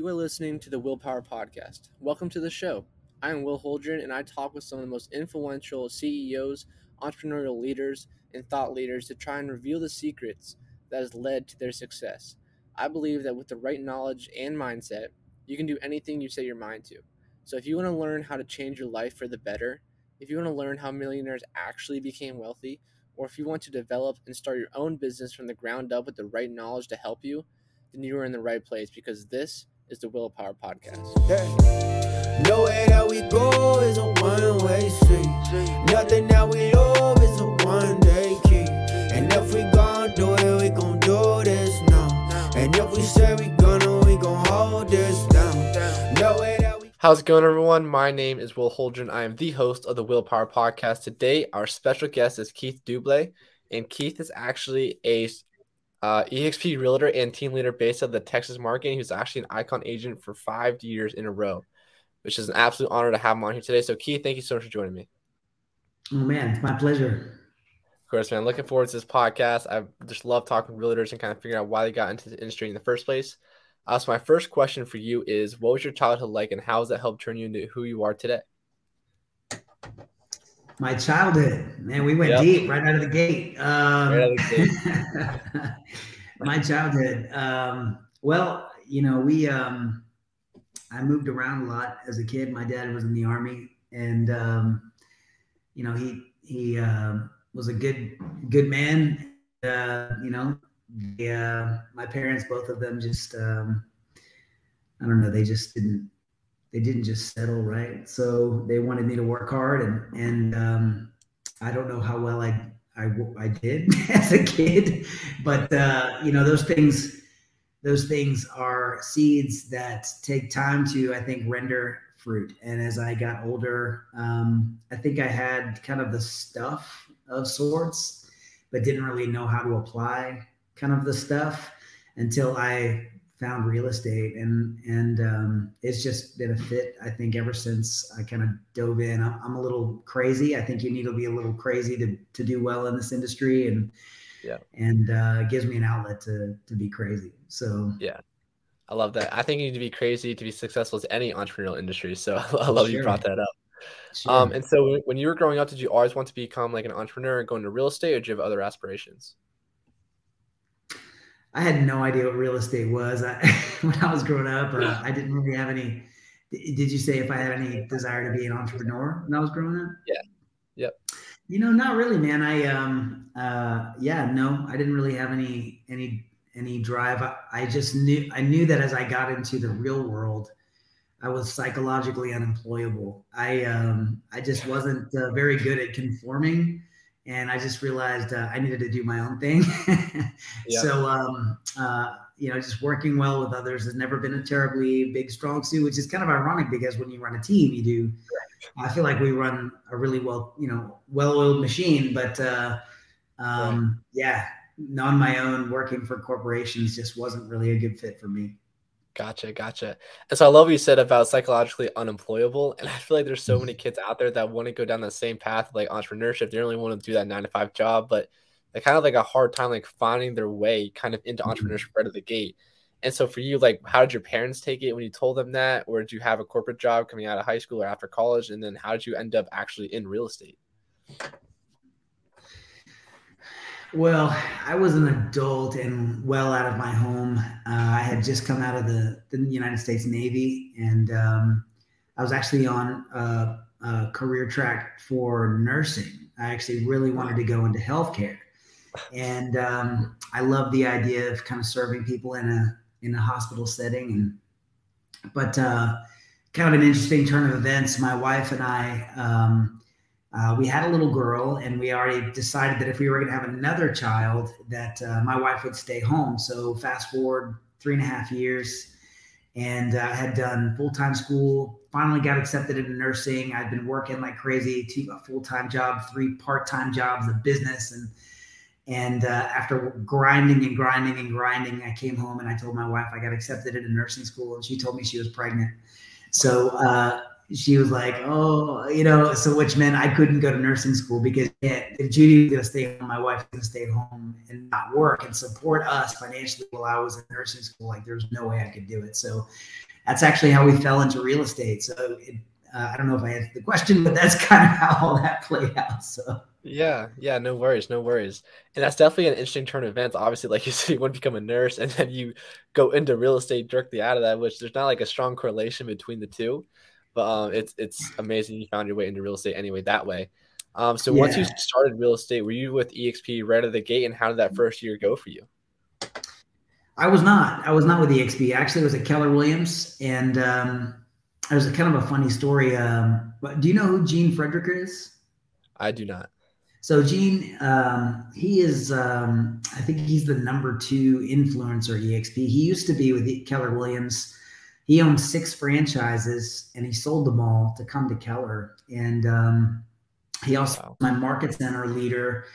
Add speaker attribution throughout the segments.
Speaker 1: You are listening to the Willpower Podcast. Welcome to the show. I am Will Holdren, and I talk with some of the most influential CEOs, entrepreneurial leaders, and thought leaders to try and reveal the secrets that has led to their success. I believe that with the right knowledge and mindset, you can do anything you set your mind to. So if you want to learn how to change your life for the better, if you want to learn how millionaires actually became wealthy, or if you want to develop and start your own business from the ground up with the right knowledge to help you, then you are in the right place because this is the Willpower Podcast.
Speaker 2: Nowhere that we go is a one-way street. Nothing that we love is a one-day key. And if we gon' do it, we gon' do this now. And if we say we gon' hold this down. Nowhere that we...
Speaker 1: How's it going, everyone? My name is Will Holdren. I am the host of the Willpower Podcast. Today, our special guest is Keith Dublé, and Keith is actually a EXP realtor and team leader based out of the Texas market. He was actually an Icon agent for 5 years in a row, which is an absolute honor to have him on here today. So, Keith, thank you so much for joining me.
Speaker 3: Oh, man, it's my pleasure.
Speaker 1: Of course, man. Looking forward to this podcast. I just love talking with realtors and kind of figuring out why they got into the industry in the first place. So my first question for you is, what was your childhood like, and how has that helped turn you into who you are today?
Speaker 3: My childhood, man, we went deep right out of the gate. My childhood. Well, you know, I moved around a lot as a kid. My dad was in the Army, and you know, he was a good man. You know, my parents, both of them, just I don't know, they didn't just settle, right? So they wanted me to work hard, and I don't know how well I did as a kid, but you know, those things are seeds that take time to, I think, render fruit. And as I got older, I think I had kind of the stuff of sorts, but didn't really know how to apply kind of the stuff until I found real estate, and it's just been a fit, I think, ever since I kind of dove in. I'm a little crazy. I think you need to be a little crazy to do well in this industry, and it gives me an outlet to be crazy. So
Speaker 1: yeah, I love that. I think you need to be crazy to be successful in any entrepreneurial industry. So I love you brought that up.
Speaker 3: Sure.
Speaker 1: And so when you were growing up, did you always want to become like an entrepreneur and go into real estate, or did you have other aspirations?
Speaker 3: I had no idea what real estate was. When I was growing up, I didn't really have any. Did you say if I had any desire to be an entrepreneur when I was growing up?
Speaker 1: Yeah. Yep.
Speaker 3: You know, not really, man. No, I didn't really have any drive. I just knew that as I got into the real world, I was psychologically unemployable. I just wasn't very good at conforming. And I just realized I needed to do my own thing. So, you know, just working well with others has never been a terribly big, strong suit, which is kind of ironic because when you run a team, you do. I feel like we run a really well-oiled machine, but on my own, working for corporations just wasn't really a good fit for me.
Speaker 1: Gotcha. And so I love what you said about psychologically unemployable. And I feel like there's so many kids out there that want to go down the same path, like entrepreneurship. They only want to do that 9-to-5 job, but they kind of like a hard time, like finding their way kind of into entrepreneurship right at the gate. And so for you, like, how did your parents take it when you told them that? Or did you have a corporate job coming out of high school or after college? And then how did you end up actually in real estate?
Speaker 3: Well, I was an adult and well out of my home. I had just come out of the United States Navy, and I was actually on a career track for nursing. I actually really wanted to go into healthcare, and I love the idea of kind of serving people in a hospital setting. But kind of an interesting turn of events. My wife and I. We had a little girl, and we already decided that if we were going to have another child, that my wife would stay home. So fast forward 3.5 years, and I had done full-time school, finally got accepted into nursing. I'd been working like crazy, a full-time job, 3 part-time jobs, a business. And after grinding, I came home and I told my wife I got accepted into nursing school, and she told me she was pregnant. So she was like, oh, you know, so which meant I couldn't go to nursing school because if Judy was going to stay home, my wife was going to stay home and not work and support us financially while I was in nursing school. Like, there's no way I could do it. So that's actually how we fell into real estate. So I don't know if I answered the question, but that's kind of how all that played out. So
Speaker 1: Yeah, yeah, no worries, no worries. And that's definitely an interesting turn of events. Obviously, like you said, you want to become a nurse and then you go into real estate directly out of that, which there's not like a strong correlation between the two. But it's amazing you found your way into real estate anyway that way. So once you
Speaker 3: yeah,
Speaker 1: started real estate, were you with EXP right out of the gate, and how did that first year go for you?
Speaker 3: I was not. I was not with EXP. Actually, it was at Keller Williams, and it was a kind of a funny story. But do you know who Gene Frederick is?
Speaker 1: I do not.
Speaker 3: So Gene, he is, I think he's the #2 influencer at EXP. He used to be with Keller Williams. He owned 6 franchises, and he sold them all to come to Keller. And he also
Speaker 1: Wow.
Speaker 3: my market center leader.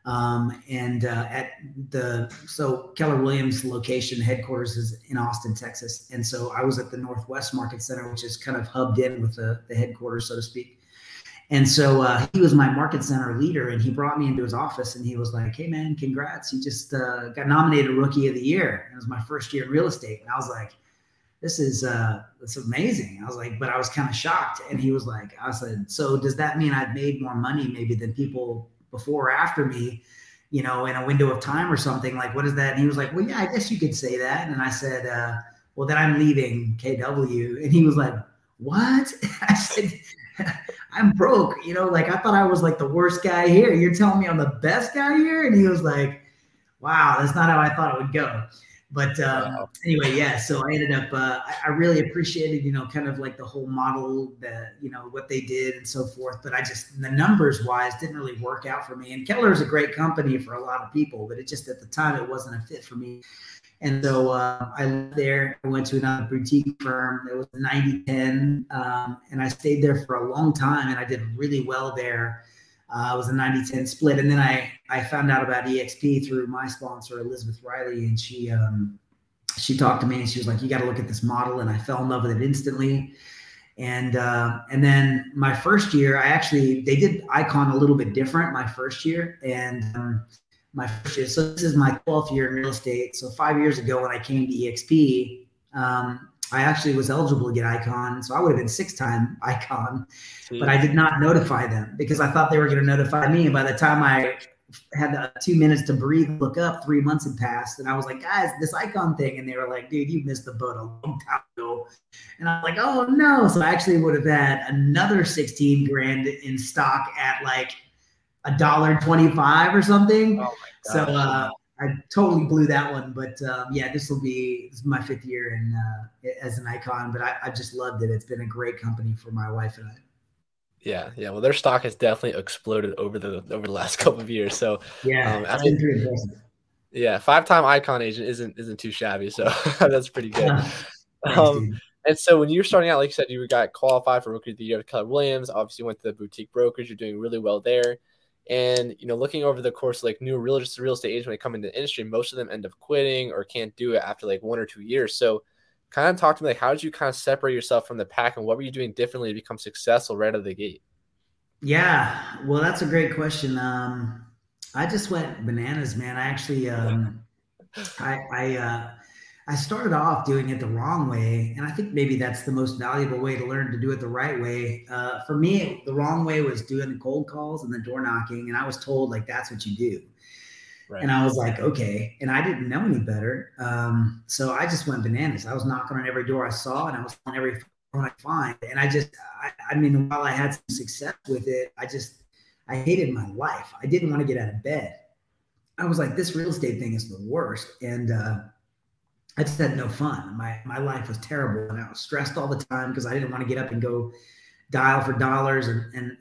Speaker 3: So Keller Williams location headquarters is in Austin, Texas. And so I was at the Northwest Market Center, which is kind of hubbed in with the headquarters, so to speak. And so he was my market center leader, and he brought me into his office, and he was like, "Hey man, congrats. You just got nominated Rookie of the Year." And it was my first year in real estate. And I was like, this is it's amazing. I was like, but I was kind of shocked. And he was like, I said, "So does that mean I've made more money maybe than people before or after me, in a window of time or something? Like, what is that?" And he was like, "Well, yeah, I guess you could say that." And I said, "Well, then I'm leaving KW." And he was like, "What?" I said, "I'm broke. Like I thought I was like the worst guy here. You're telling me I'm the best guy here?" And he was like, "Wow, that's not how I thought it would go." But
Speaker 1: Wow.
Speaker 3: anyway, yeah. So I ended up. I really appreciated, kind of like the whole model, that what they did and so forth. But the numbers wise didn't really work out for me. And Keller is a great company for a lot of people, but it just at the time it wasn't a fit for me. And so I left there. I went to another boutique firm. It was 90/10, and I stayed there for a long time, and I did really well there. It was a 90/10 split. And then I found out about EXP through my sponsor, Elizabeth Riley, and she talked to me, and she was like, "You got to look at this model." And I fell in love with it instantly. And then my first year, they did Icon a little bit different my first year. And my first year, so this is my 12th year in real estate. So 5 years ago when I came to EXP, I actually was eligible to get Icon. So I would have been 6-time Icon, but I did not notify them because I thought they were going to notify me. And by the time I had the 2 minutes to breathe, look up, 3 months had passed. And I was like, "Guys, this Icon thing." And they were like, "Dude, you missed the boat a long time ago." And I'm like, "Oh no." So I actually would have had another 16 grand in stock at like $1.25 or something.
Speaker 1: Oh my
Speaker 3: So
Speaker 1: gosh.
Speaker 3: I totally blew that one. But yeah, this is my 5th year as an Icon, but I just loved it. It's been a great company for my wife and I.
Speaker 1: Yeah, yeah. Well, their stock has definitely exploded over the last couple of years. So,
Speaker 3: Yeah,
Speaker 1: I
Speaker 3: it's
Speaker 1: mean,
Speaker 3: been pretty impressive.
Speaker 1: yeah, 5-time Icon agent isn't too shabby. So that's pretty good.
Speaker 3: Thanks,
Speaker 1: Um,
Speaker 3: dude.
Speaker 1: and so when you were starting out, like you said, you got qualified for Rookie of the Year with Keller Williams. Obviously, you went to the boutique brokers. You're doing really well there. And looking over the course, like new real estate agents when they come into the industry, most of them end up quitting or can't do it after like 1 or 2 years. So, kind of talk to me, like, how did you kind of separate yourself from the pack, and what were you doing differently to become successful right out of the gate?
Speaker 3: Yeah, well, that's a great question. I just went bananas, man. I actually, I started off doing it the wrong way, and I think maybe that's the most valuable way to learn to do it the right way. For me, the wrong way was doing the cold calls and the door knocking, and I was told like that's what you do.
Speaker 1: Right.
Speaker 3: And I was like, okay. And I didn't know any better. So I just went bananas. I was knocking on every door I saw, and I was on every phone I find. And I mean, while I had some success with it, I hated my life. I didn't want to get out of bed. I was like, this real estate thing is the worst. And I just had no fun. My life was terrible, and I was stressed all the time because I didn't want to get up and go dial for dollars. And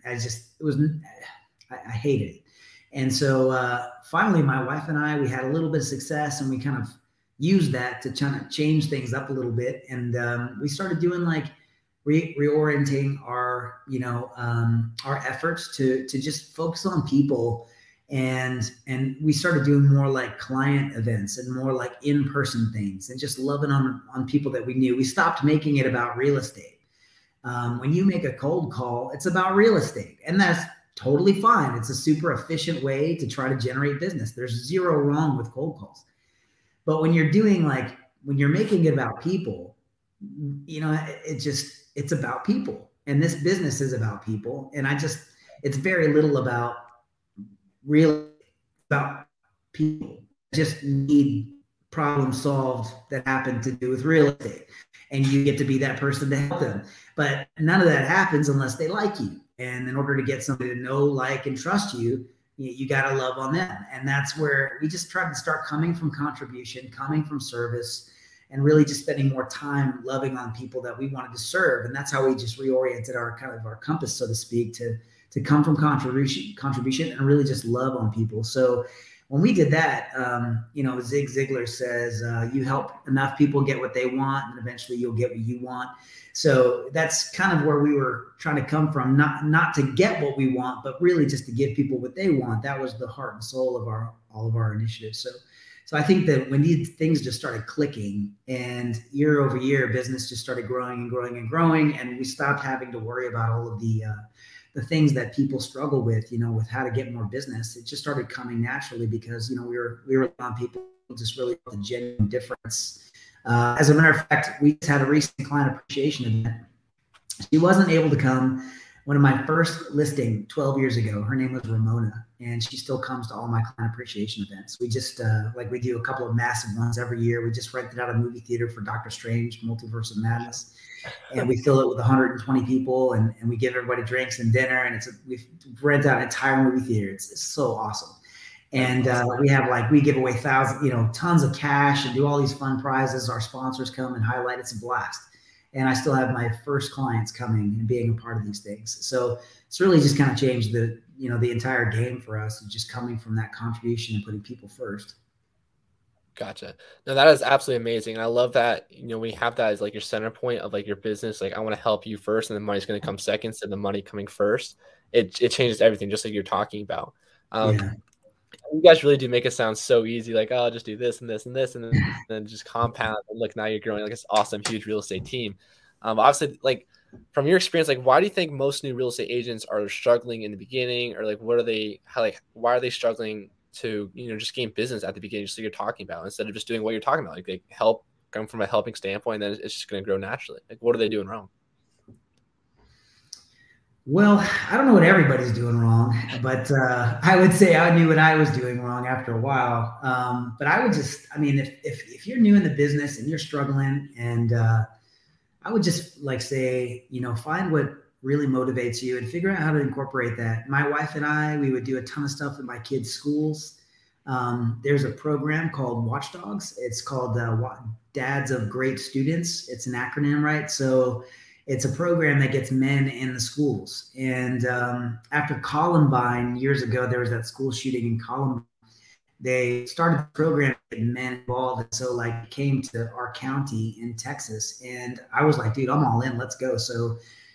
Speaker 3: I hated it. And so finally, my wife and I, we had a little bit of success, and we kind of used that to kind of change things up a little bit. And we started doing like reorienting our efforts to just focus on people. And we started doing more like client events and more like in-person things, and just loving on people that we knew. We stopped making it about real estate. When you make a cold call, it's about real estate, and that's totally fine. It's a super efficient way to try to generate business. There's zero wrong with cold calls. But when you're making it about people, it's about people, and this business is about people. And it's very little about really about people. Just need problems solved that happen to do with real estate. And you get to be that person to help them. But none of that happens unless they like you. And in order to get somebody to know, like, and trust you, you got to love on them. And that's where we just try to start coming from contribution, coming from service, and really just spending more time loving on people that we wanted to serve. And that's how we just reoriented our kind of our compass, so to speak, to come from contribution and really just love on people. So when we did that, Zig Ziglar says, you help enough people get what they want, and eventually you'll get what you want. So that's kind of where we were trying to come from, not to get what we want, but really just to give people what they want. That was the heart and soul of all of our initiatives. So I think that when these things just started clicking, and year over year, business just started growing and growing and growing, and we stopped having to worry about all of the things that people struggle with, with how to get more business. It just started coming naturally because, we were on people just really the genuine difference. As a matter of fact, we just had a recent client appreciation event. She wasn't able to come. One of my first listing 12 years ago, her name was Ramona, and she still comes to all my client appreciation events. We just, we do a couple of massive ones every year. We just rented out a movie theater for Doctor Strange, Multiverse of Madness, and we fill it with 120 people, and we give everybody drinks and dinner, and we rent out an entire movie theater. It's so awesome. And we give away tons of cash and do all these fun prizes. Our sponsors come and highlight. It's a blast. And I still have my first clients coming and being a part of these things. So it's really just kind of changed the entire game for us, just coming from that contribution and putting people first.
Speaker 1: Gotcha. No, that is absolutely amazing. And I love that, we have that as like your center point of like your business. Like, I want to help you first, and the money's going to come second. So the money coming first, it changes everything, just like you're talking about. You guys really do make it sound so easy. Like, oh, just do this and this and this, and then just compound. And look, now you're growing like this awesome, huge real estate team. Obviously, like, from your experience, like, why do you think most new real estate agents are struggling in the beginning, or like, why are they struggling to, just gain business at the beginning, just like you're talking about, instead of just doing what you're talking about? Like, they come from a helping standpoint, and then it's just going to grow naturally. Like, what are they doing wrong?
Speaker 3: Well, I don't know what everybody's doing wrong, but I would say I knew what I was doing wrong after a while. But I would if you're new in the business and you're struggling, and I would just say, find what really motivates you and figure out how to incorporate that. My wife and I, we would do a ton of stuff at my kids' schools. There's a program called Watchdogs. It's called Dads of Great Students. It's an acronym, right? So it's a program that gets men in the schools. And after Columbine years ago, there was that school shooting in Columbine. They started the program getting men involved. And so it came to our county in Texas. And I was like, dude, I'm all in, let's go. So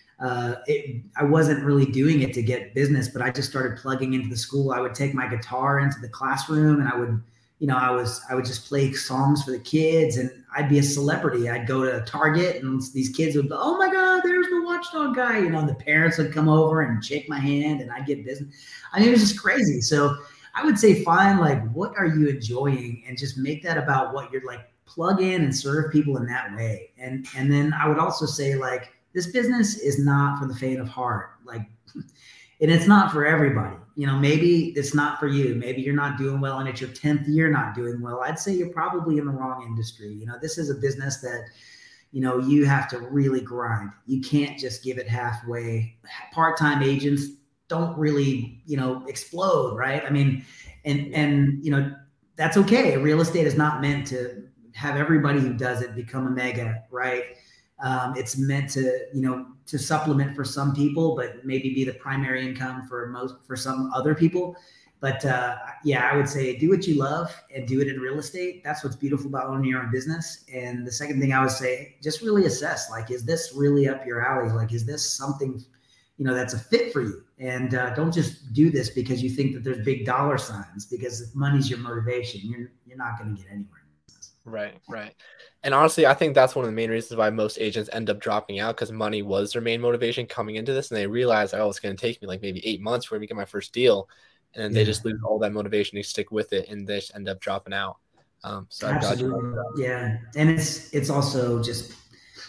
Speaker 3: I wasn't really doing it to get business, but I just started plugging into the school. I would take my guitar into the classroom, and I would just play songs for the kids, and I'd be a celebrity. I'd go to Target, and these kids would go, oh my God, there's the Watchdog guy. And the parents would come over and shake my hand, and I'd get business. I mean, it was just crazy. So I would say, find what are you enjoying, and just make that about what you're plug in and serve people in that way. And then I would also say, this business is not for the faint of heart. And it's not for everybody. Maybe it's not for you. Maybe you're not doing well, and it's your 10th year not doing well. I'd say you're probably in the wrong industry. This is a business that, you have to really grind. You can't just give it halfway. Part-time agents don't really, explode, right? I mean, and that's okay. Real estate is not meant to have everybody who does it become a mega, right? It's meant to supplement for some people, but maybe be the primary income for some other people. But I would say do what you love and do it in real estate. That's what's beautiful about owning your own business. And the second thing I would say, just really assess, is this really up your alley? Is this something, that's a fit for you? And don't just do this because you think that there's big dollar signs, because if money's your motivation, you're not going to get anywhere.
Speaker 1: Right. And honestly, I think that's one of the main reasons why most agents end up dropping out, because money was their main motivation coming into this. And they realize, it's going to take me maybe 8 months for me to get my first deal. And then they just lose all that motivation to stick with it, and they just end up dropping out. So
Speaker 3: absolutely. Yeah. And it's also just,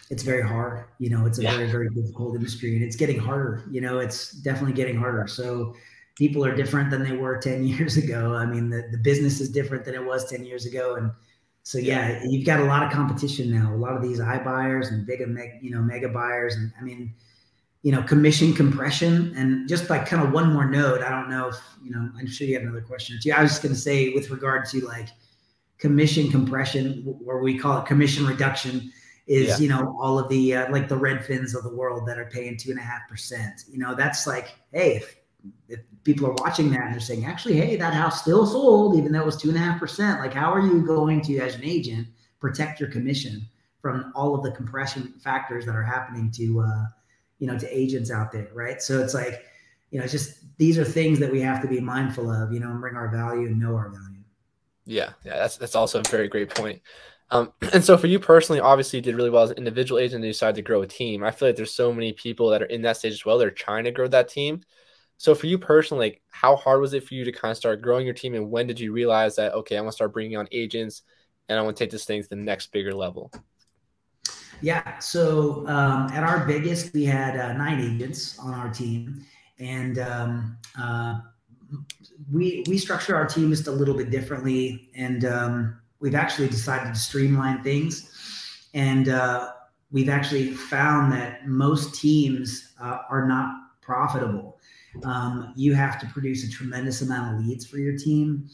Speaker 3: it's very hard. You know, it's a
Speaker 1: Yeah.
Speaker 3: very, very difficult industry, and it's getting harder. You know, it's definitely getting harder. So people are different than they were 10 years ago. I mean, the business is different than it was 10 years ago. And so, yeah, you've got a lot of competition now, a lot of these iBuyers and big, mega buyers. And I mean, you know, commission compression. And just by kind of one more note, I don't know if, you know, I'm sure you have another question too. I was just going to say, with regard to like commission compression, or we call it commission reduction, is, you know, all of the like the Redfins of the world that are paying 2.5%. You know, that's like, hey, if people are watching that and they're saying, actually, hey, that house still sold, even though it was 2.5%. Like, how are you going to, as an agent, protect your commission from all of the compression factors that are happening to, you know, to agents out there, right? So it's like, you know, it's just, these are things that we have to be mindful of, you know, and bring our value and know our value.
Speaker 1: Yeah, that's also a very great point. And so for you personally, obviously you did really well as an individual agent and you decided to grow a team. I feel like there's so many people that are in that stage as well. They're trying to grow that team. So for you personally, like, how hard was it for you to kind of start growing your team, and when did you realize that, okay, I want to start bringing on agents and I want to take this thing to the next bigger level?
Speaker 3: Yeah. So at our biggest, we had 9 agents on our team, and we structure our team just a little bit differently, and we've actually decided to streamline things, and we've actually found that most teams are not profitable. You have to produce a tremendous amount of leads for your team,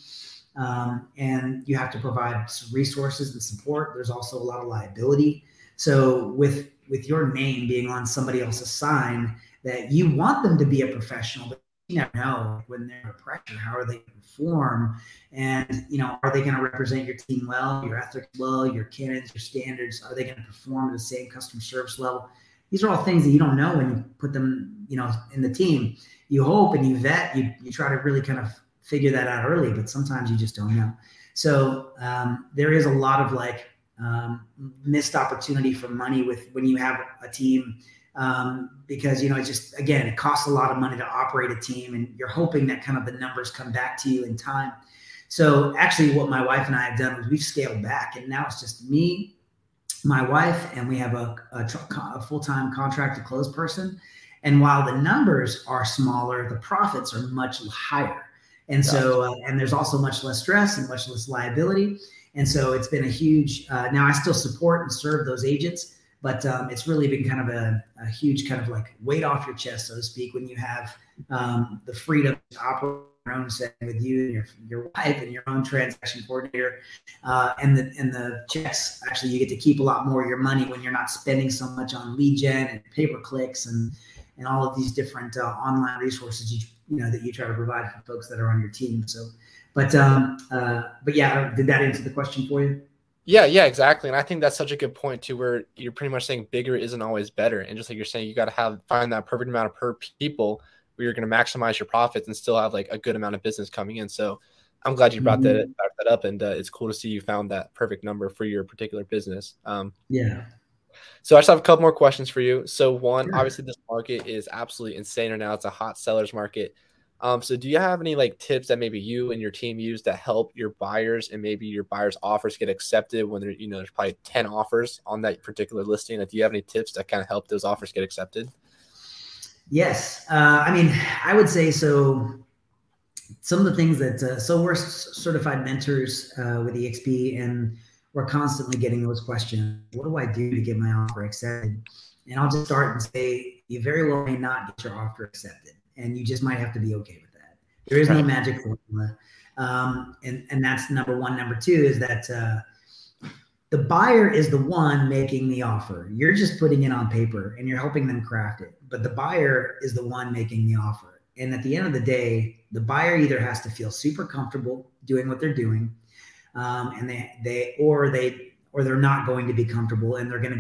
Speaker 3: and you have to provide resources and support. There's also a lot of liability. So with your name being on somebody else's sign, that you want them to be a professional, but you never know when they're under pressure, how are they going to perform? And, you know, are they going to represent your team well, your ethics well, your candidates, your standards? Are they going to perform at the same customer service level? These are all things that you don't know when you put them, you know, in the team. You hope and you vet, you try to really kind of figure that out early, but sometimes you just don't know. So there is a lot of like missed opportunity for money when you have a team, because, you know, it just, again, it costs a lot of money to operate a team, and you're hoping that kind of the numbers come back to you in time. So actually what my wife and I have done is we've scaled back, and now it's just me, my wife, and we have a full-time contract to close person. And while the numbers are smaller, the profits are much higher. And so, and there's also much less stress and much less liability. And so it's been a huge, now I still support and serve those agents, but it's really been kind of a huge kind of like weight off your chest, so to speak, when you have the freedom to operate your own setting with you and your wife and your own transaction coordinator, and the checks. Actually, you get to keep a lot more of your money when you're not spending so much on lead gen and pay-per-clicks and all of these different online resources you know that you try to provide for folks that are on your team. So, but yeah, did that answer the question for you?
Speaker 1: Yeah, exactly. And I think that's such a good point too, where you're pretty much saying bigger isn't always better. And just like you're saying, you got to find that perfect amount of per people where you're going to maximize your profits and still have like a good amount of business coming in. So I'm glad you brought that up, and it's cool to see you found that perfect number for your particular business.
Speaker 3: Yeah.
Speaker 1: So I just have a couple more questions for you. So one, obviously this market is absolutely insane right now. It's a hot sellers market. So do you have any like tips that maybe you and your team use to help your buyers and maybe your buyers' offers get accepted when there, you know, there's probably 10 offers on that particular listing? Like, do you have any tips that kind of help those offers get accepted?
Speaker 3: Yes. I mean, I would say so. Some of the things that, so we're certified mentors with EXP, and we're constantly getting those questions. What do I do to get my offer accepted? And I'll just start and say, you very well may not get your offer accepted, and you just might have to be okay with that. There is no magic formula. And that's number one. Number two is that the buyer is the one making the offer. You're just putting it on paper and you're helping them craft it. But the buyer is the one making the offer. And at the end of the day, the buyer either has to feel super comfortable doing what they're doing, and they're not going to be comfortable, and they're going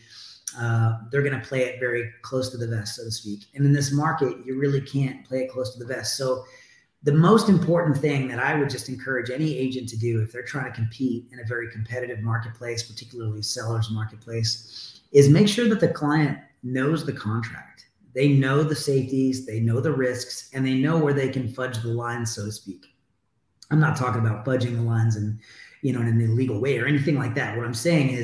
Speaker 3: to play it very close to the vest, so to speak. And in this market, you really can't play it close to the vest. So the most important thing that I would just encourage any agent to do if they're trying to compete in a very competitive marketplace, particularly sellers marketplace, is make sure that the client knows the contract. They know the safeties, they know the risks, and they know where they can fudge the lines, so to speak. I'm not talking about fudging the lines in an illegal way or anything like that. What I'm saying is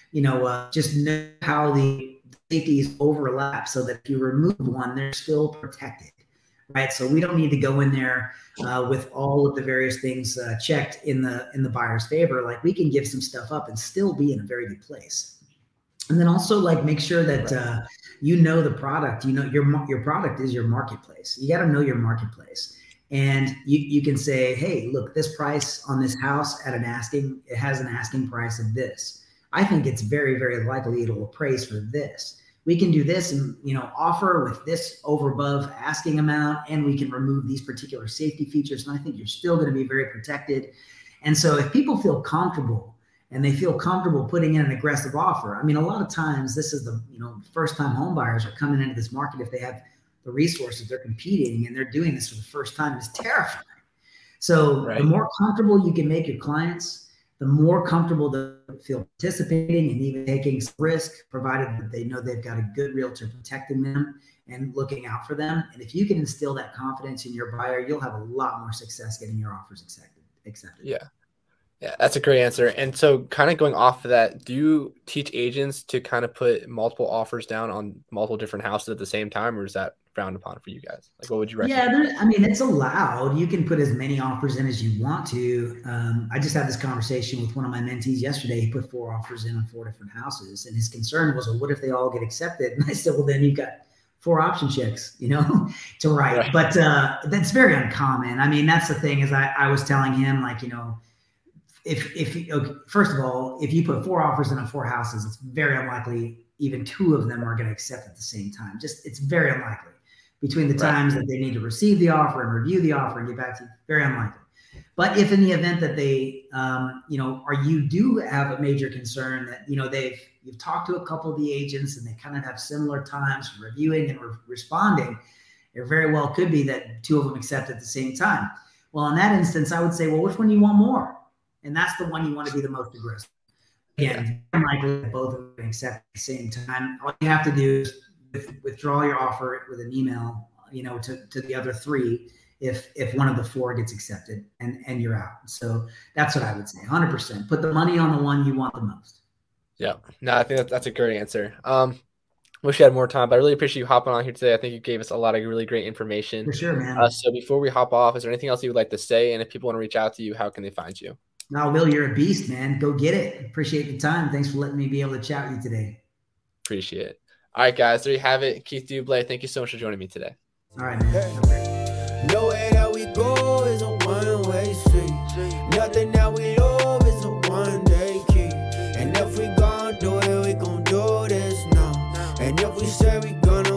Speaker 3: just know how the safeties overlap so that if you remove one, they're still protected, right? So we don't need to go in there with all of the various things checked in the buyer's favor. Like, we can give some stuff up and still be in a very good place. And then also, like, make sure that the product. Your product is your marketplace. You got to know your marketplace, and you can say, hey, look, this price on this house it has an asking price of this. I think it's very, very likely it'll appraise for this. We can do this and, offer with this over above asking amount, and we can remove these particular safety features. And I think you're still going to be very protected. And so if people feel comfortable and they feel comfortable putting in an aggressive offer, I mean, a lot of times this is the, first time home buyers are coming into this market. If they have the resources, they're competing and they're doing this for the first time, it's terrifying. So the more comfortable you can make your clients, the more comfortable they'll feel participating and even taking some risk, provided that they know they've got a good realtor protecting them and looking out for them. And if you can instill that confidence in your buyer, you'll have a lot more success getting your offers accepted.
Speaker 1: Yeah, that's a great answer. And so kind of going off of that, do you teach agents to kind of put multiple offers down on multiple different houses at the same time, or is that frowned upon for you guys? Like, what would you recommend?
Speaker 3: Yeah, it's allowed. You can put as many offers in as you want to. I just had this conversation with one of my mentees yesterday. He put 4 offers in on 4 different houses, and his concern was, well, what if they all get accepted? And I said, well, then you've got 4 option checks, to write. Right. But that's very uncommon. I mean, that's the thing is I was telling him, like, if first of all, if you put 4 offers in on 4 houses, it's very unlikely even 2 of them are going to accept at the same time. It's very unlikely between the times that they need to receive the offer and review the offer and get back to you. Very unlikely. But if in the event that they, or you do have a major concern that, you've talked to a couple of the agents and they kind of have similar times for reviewing and responding, it very well could be that 2 of them accept at the same time. Well, in that instance, I would say, well, which one do you want more? And that's the one you want to be the most aggressive. Again, unlikely that both of them accept at the same time. All you have to do is withdraw your offer with an email, to the other 3 if one of the 4 gets accepted and you're out. So that's what I would say. 100%. Put the money on the one you want the most.
Speaker 1: Yeah. No, I think that's a great answer. Wish you had more time, but I really appreciate you hopping on here today. I think you gave us a lot of really great information.
Speaker 3: For sure, man.
Speaker 1: So before we hop off, is there anything else you would like to say? And if people want to reach out to you, how can they find you?
Speaker 3: No, Will, you're a beast, man. Go get it. Appreciate the time. Thanks for letting me be able to chat with you today.
Speaker 1: Appreciate it. All right, guys, there you have it. Keith Dublé, thank you so much for joining me today.
Speaker 3: All right, man.
Speaker 2: Nowhere that we go is a one-way street. Nothing that we love is a one-day key. And if we gon' do it, we gon' do this now. And if we say we gonna